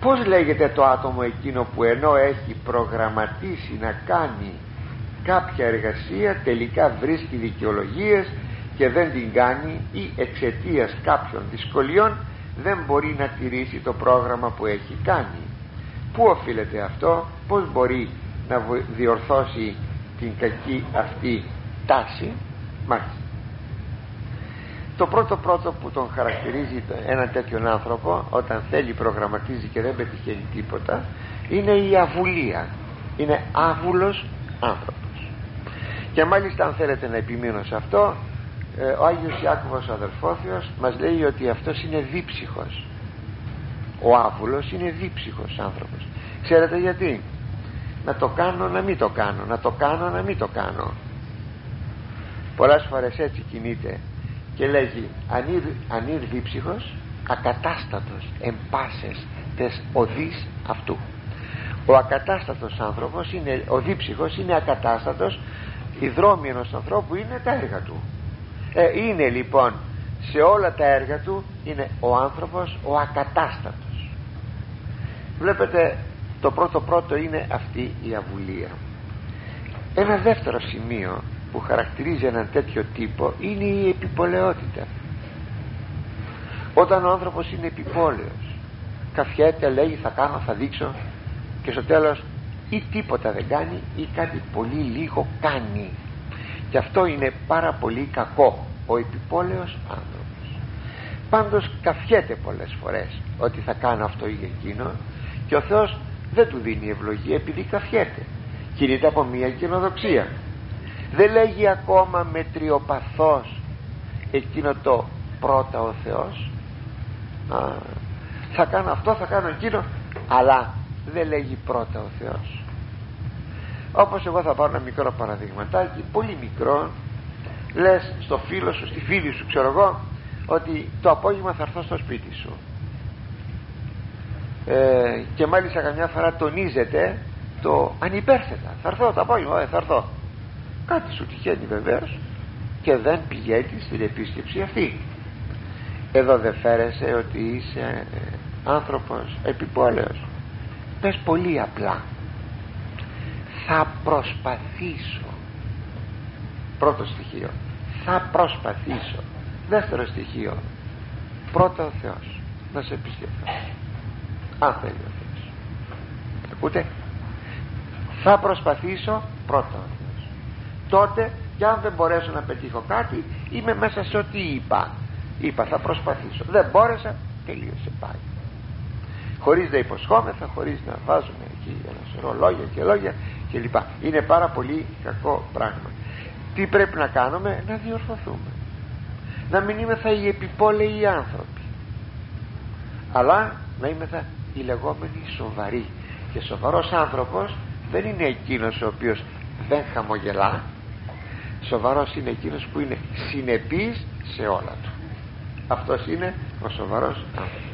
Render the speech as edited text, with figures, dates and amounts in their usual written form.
Πώς λέγεται το άτομο εκείνο που ενώ έχει προγραμματίσει να κάνει κάποια εργασία τελικά βρίσκει δικαιολογίες και δεν την κάνει, ή εξαιτίας κάποιων δυσκολιών δεν μπορεί να τηρήσει το πρόγραμμα που έχει κάνει? Πού οφείλεται αυτό? Πώς μπορεί να διορθώσει την κακή αυτή τάση? Μάλιστα, το πρώτο που τον χαρακτηρίζει έναν τέτοιον άνθρωπο όταν θέλει, προγραμματίζει και δεν πετυχαίνει τίποτα, είναι η αβουλία. Είναι άβουλος άνθρωπος. Και μάλιστα, αν θέλετε να επιμείνω σε αυτό, ο Άγιος Ιάκωβος ο Αδελφόθεος μας λέει ότι αυτός είναι δίψυχος. Ο άβουλος είναι δίψυχος άνθρωπος. Ξέρετε γιατί? Να το κάνω, να μην το κάνω, να το κάνω, να μην το κάνω. Πολλές φορές έτσι κινείται και λέγει αν είναι δίψυχος, ακατάστατος εν πάσες τες οδείς αυτού. Ο ακατάστατος άνθρωπος είναι, ο δίψυχος είναι ακατάστατος. Οι δρόμοι ενός ανθρώπου είναι τα έργα του. Είναι λοιπόν σε όλα τα έργα του, είναι ο άνθρωπος ο ακατάστατος. Βλέπετε, το πρώτο είναι αυτή η αβουλία. Ένα δεύτερο σημείο που χαρακτηρίζει έναν τέτοιο τύπο είναι η επιπολαιότητα. Όταν ο άνθρωπος είναι επιπόλαιος, καφιέται, λέγει θα κάνω, θα δείξω, και στο τέλος ή τίποτα δεν κάνει ή κάτι πολύ λίγο κάνει. Και αυτό είναι πάρα πολύ κακό, ο επιπόλαιος άνθρωπος. Πάντως καφιέται πολλές φορές ότι θα κάνω αυτό ή εκείνο, και ο Θεός δεν του δίνει ευλογία επειδή καφιέται. Κινείται από μια κοινοδοξία. Δεν λέγει ακόμα μετριοπαθώς εκείνο το πρώτα ο Θεός, θα κάνω αυτό, θα κάνω εκείνο, αλλά δεν λέγει πρώτα ο Θεός. Όπως εγώ θα πάρω ένα μικρό παραδειγματάκι, πολύ μικρό. Λες στο φίλο σου, στη φίλη σου, ξέρω εγώ, ότι το απόγευμα θα έρθω στο σπίτι σου, και μάλιστα καμιά φορά τονίζεται το ανυπέρθετα, θα έρθω το απόγευμα, θα έρθω. Κάτι σου τυχαίνει βεβαίως και δεν πηγαίνει στην επίσκεψη αυτή. Εδώ δεν φέρεσαι ότι είσαι άνθρωπος επιπόλαιος? Πες πολύ απλά, θα προσπαθήσω. Πρώτο στοιχείο, θα προσπαθήσω. Δεύτερο στοιχείο, πρώτα ο Θεός, να σε επισκεφθώ, αν θέλει ο Θεός. Ακούτε? Θα προσπαθήσω, πρώτα ο Θεός. Τότε, κι αν δεν μπορέσω να πετύχω κάτι, είμαι μέσα σε ό,τι είπα θα προσπαθήσω. Δεν μπόρεσα, τελείωσε, πάει. Χωρίς να υποσχόμεθα, χωρίς να βάζουμε εκεί ένα σωρό λόγια και λόγια κλπ. Είναι πάρα πολύ κακό πράγμα. Τι πρέπει να κάνουμε? Να διορθωθούμε, να μην είμεθα οι επιπόλαιοι άνθρωποι, αλλά να είμεθα οι λεγόμενοι σοβαροί. Και σοβαρός άνθρωπος δεν είναι εκείνος ο οποίος δεν χαμογελά. Σοβαρός είναι εκείνος που είναι συνεπής σε όλα του. Αυτός είναι ο σοβαρός άνθρωπος.